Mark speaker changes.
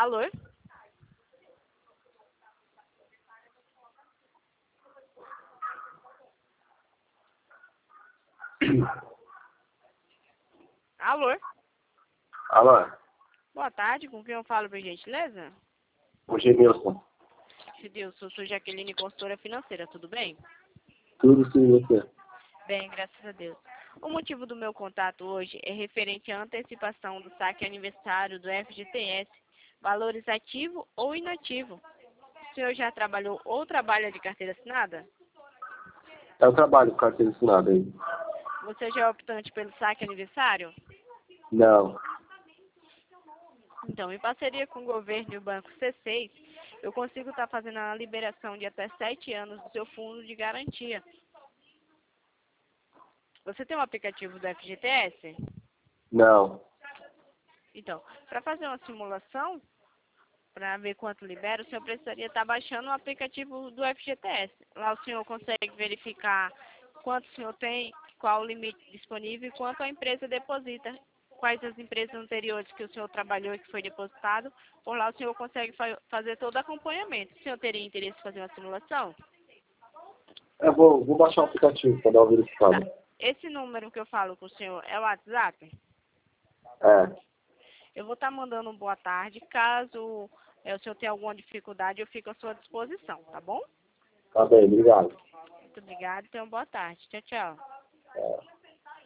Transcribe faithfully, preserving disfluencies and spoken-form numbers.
Speaker 1: Alô? Alô?
Speaker 2: Alô?
Speaker 1: Boa tarde, com quem eu falo, por gentileza?
Speaker 2: O Genilson.
Speaker 1: Edilson, sou Jaqueline, consultora financeira, tudo bem?
Speaker 2: Tudo sim, você.
Speaker 1: Bem, graças a Deus. O motivo do meu contato hoje é referente à antecipação do saque aniversário do F G T S, valores ativo ou inativo. O senhor já trabalhou ou trabalha de carteira assinada?
Speaker 2: Eu trabalho com carteira assinada aí.
Speaker 1: Você já é optante pelo saque aniversário?
Speaker 2: Não.
Speaker 1: Então, em parceria com o governo e o Banco C seis, eu consigo estar fazendo a liberação de até sete anos do seu fundo de garantia. Você tem um aplicativo do F G T S?
Speaker 2: Não.
Speaker 1: Então, para fazer uma simulação, para ver quanto libera, o senhor precisaria estar baixando o aplicativo do F G T S. Lá o senhor consegue verificar quanto o senhor tem, qual o limite disponível e quanto a empresa deposita. Quais as empresas anteriores que o senhor trabalhou e que foi depositado. Por lá o senhor consegue fa fazer todo o acompanhamento. O senhor teria interesse em fazer uma simulação?
Speaker 2: Eu vou, vou baixar o aplicativo para dar uma verificada.
Speaker 1: Tá. Esse número que eu falo com o senhor é o WhatsApp?
Speaker 2: É.
Speaker 1: Eu vou estar mandando um boa tarde. Caso é, o senhor tenha alguma dificuldade, eu fico à sua disposição, tá bom?
Speaker 2: Tá bem, obrigado.
Speaker 1: Muito obrigada e tenha uma boa tarde. Tchau, tchau.
Speaker 2: É.